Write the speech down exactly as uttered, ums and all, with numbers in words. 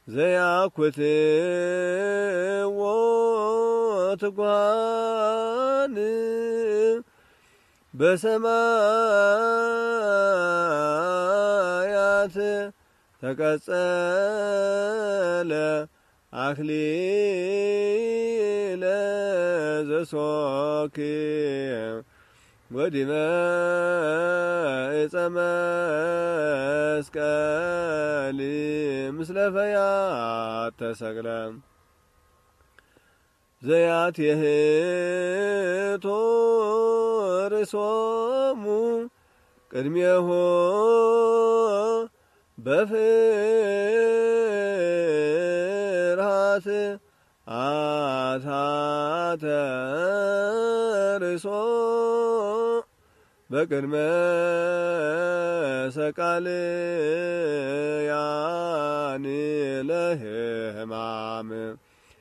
ዘያኩት ወትጓን በሰማያት ተቀጸለ አክሊለ ዘሶክ ወዲመ ዕፀ መስቀል ምስለ ፈያት ተሰቅለ ዘያትየህቶ ርእሶሙ ቅድሜሁ በፍርሃት አታተ ርእሶ በቅድመ ሰቃልያን ለሕማም